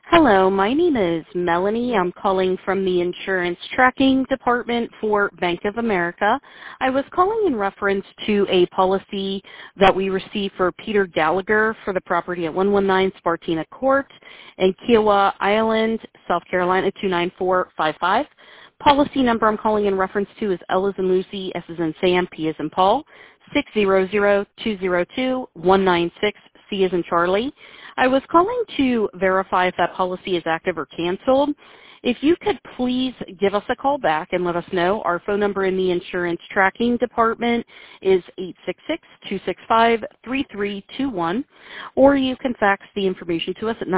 Hello, my name is Melanie. I'm calling from the insurance tracking department for Bank of America. I was calling in reference to a policy that we received for Peter Gallagher for the property at 119 Spartina Court in Kiowa Island, South Carolina 29455. Policy number I'm calling in reference to is L as in Lucy, S as in Sam, P as in Paul, 600-202-196, C as in Charlie. I was calling to verify if that policy is active or canceled. If you could please give us a call back and let us know. Our phone number in the insurance tracking department is 866-265-3321, or you can fax the information to us at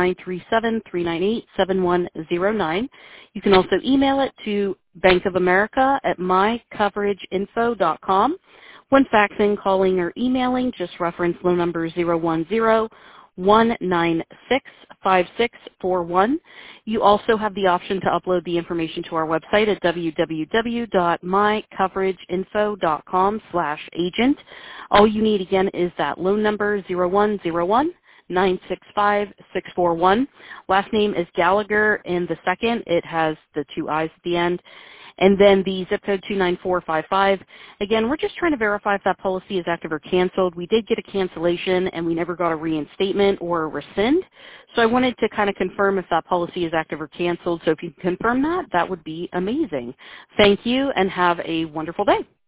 937-398-7109. You can also email it to bankofamerica@mycoverageinfo.com. When faxing, calling, or emailing, just reference loan number 010-196-5641. You also have the option to upload the information to our website at www.mycoverageinfo.com/agent. All you need again is that loan number 0101-965-641. Last name is Gallagher, and the second, it has the two I's at the end. And then the zip code 29455. Again, we're just trying to verify if that policy is active or canceled. We did get a cancellation, and we never got a reinstatement or a rescind. So I wanted to kind of confirm if that policy is active or canceled. So if you can confirm that, that would be amazing. Thank you, and have a wonderful day.